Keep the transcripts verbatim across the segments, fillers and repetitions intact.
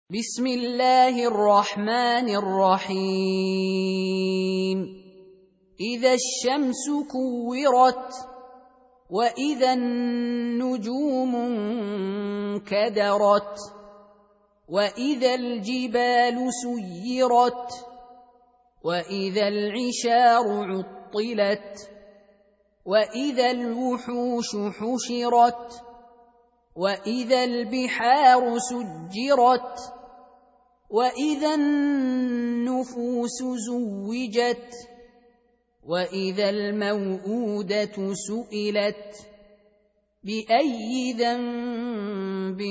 بسم الله الرحمن الرحيم إذا الشمس كورت وإذا النجوم انكدرت وإذا الجبال سيرت وإذا العشار عطلت وإذا الوحوش حشرت وإذا البحار سجرت وإذا النفوس زوجت وإذا الموءودة سئلت بأي ذنب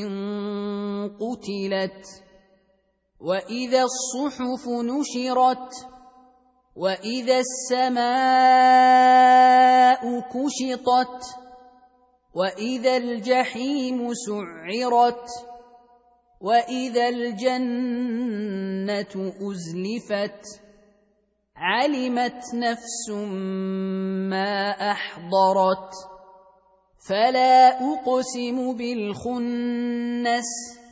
قتلت وإذا الصحف نشرت وإذا السماء كشطت وإذا الجحيم سعرت وإذا الجنة أزلفت علمت نفس ما أحضرت فلا أقسم بالخنس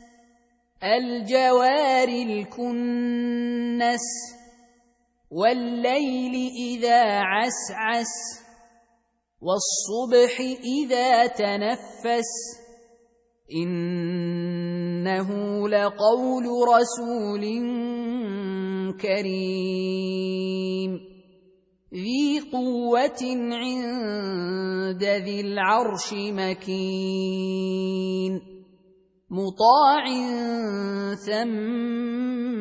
الجوار الكنس والليل إذا عسعس والصبح إذا تنفس إنه لقول رسول كريم ذي قوة عند ذي العرش مكين مطاع ثم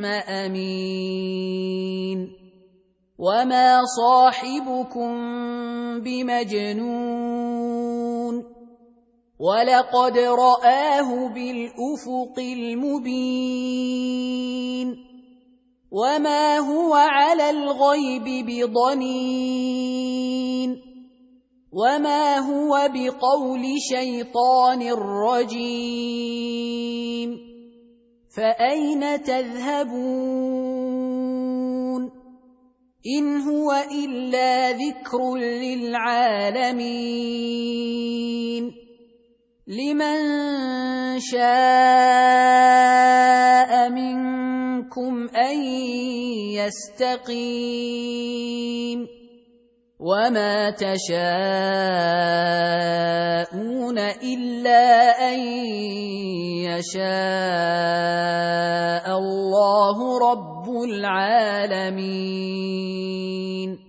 أمين وما صاحبكم بمجنون ولقد رآه بالأفق المبين وما هو على الغيب بضنين وما هو بقول شيطان رجيم فأين تذهبون إن هو إلا ذكر للعالمين لمن شاء منكم أن يستقيم وما تشاءون إلا أن يشاء الله رب العالمين.